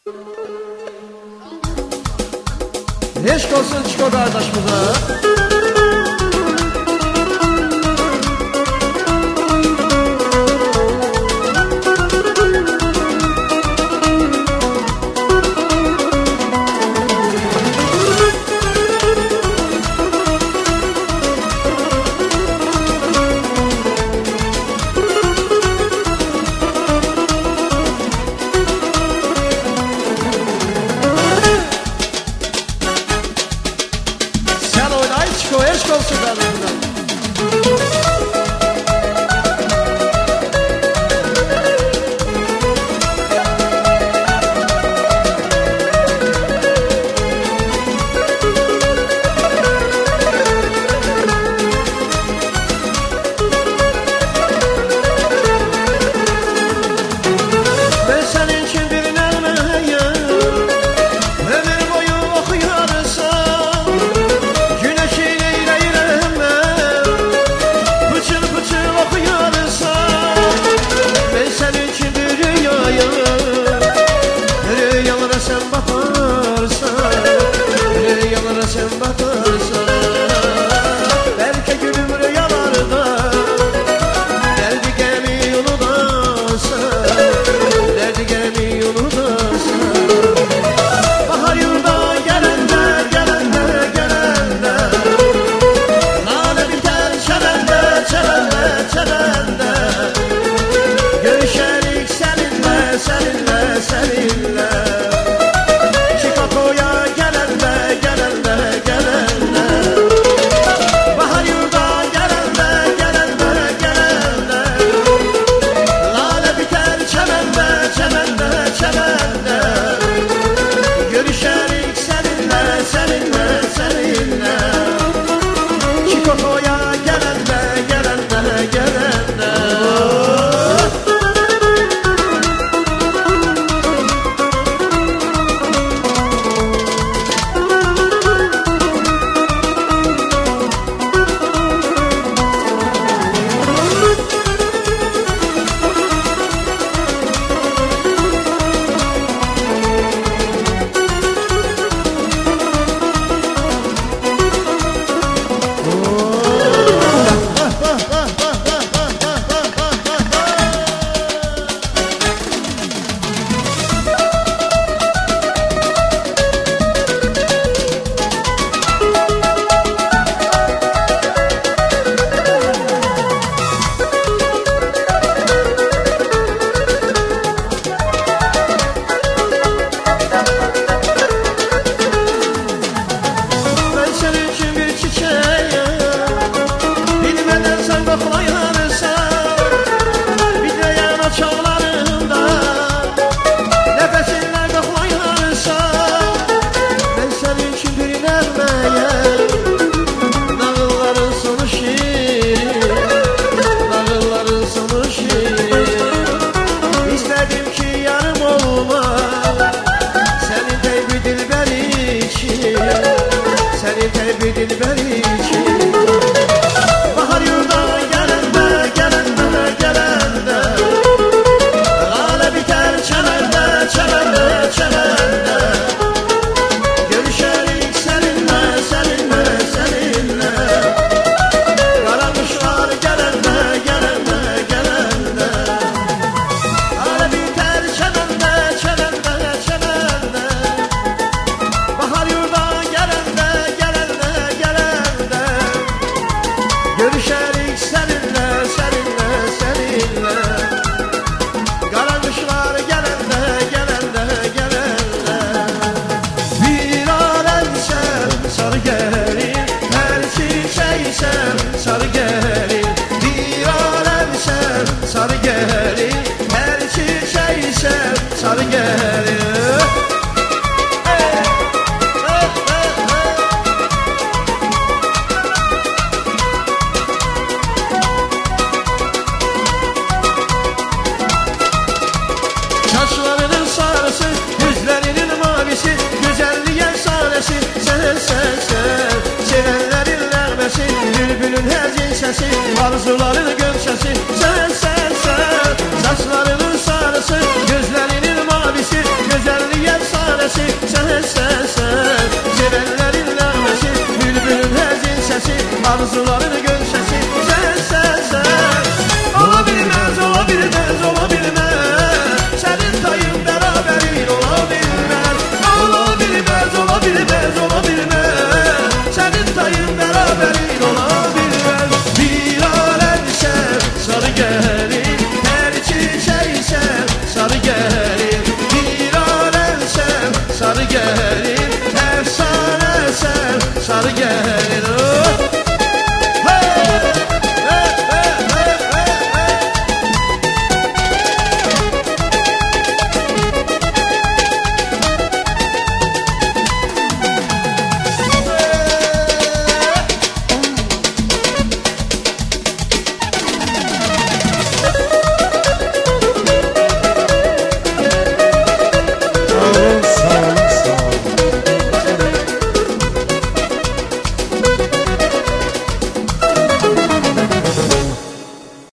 Eşk olsun Çiko kardeşimize. Çiko eşk olsun kardeşimden. Ben senin için bir nelmeyim, ömür boyu okuyarsam, güneşi eyleylemem, pıçıl pıçıl okuyarsam. Ben senin için bir rüyayım, rüyalara sen bakarsan, rüyalara sen bakarsan. Belki gülüm rüyalarda, derdi gemi unutasın, derdi gemi unutasın. Bahar yurda gelende, gelende, gelende, nane biter çelende, çelende, çelende. Görüşerik seninle, seninle, seninle. Chicago'ya gelende, gelende, gelende. Bahar yurda gelende, gelende, gelende. Lale biter çemende, çemende, çemende. Görüşerik seninle, seninle, seninle. Chicago'ya gelende, gelende, gelende. Ben senin için bir çiçeğim, bilmeden sen koklayarsan, bir de yana çağlarında nefesinle koklayarsan. Ben senin için bir nevmeyim, nağılların sonu şirin, nağılların sonu şirin. İstedim ki yarım olma, senin de bir dilber için, senin de bir dilber için. Bahar yurda gelende, gelende, gelende. Lale biter çemende, çemende, çemende. Görüşerik seninle, seninle, seninle. Karanmışlar gelende, gelende, gelende. Lale biter çemende, çemende, çemende. Bahar yurda gelende, gelende, gelende. Görüşerik seninle, seninle, seninle. Karanmışlar gelende, gelende, gelende. Bir alem sen sarı gelin, her çiçeği sen sarı gelin. Bir alem sen sarı gelin, her çiçeği sen sarı gelin. Saçlarının sarısı, yüzlerinin mavisi, güzelliğin efsanesi. Sen, sen, sen, sevenlerin nağmesi, bülbülün hezin sesi, arzuların gömsesi. Sen, sen, sen, saçlarının sarısı, gözlerinin mavisi, güzelliğin arzuların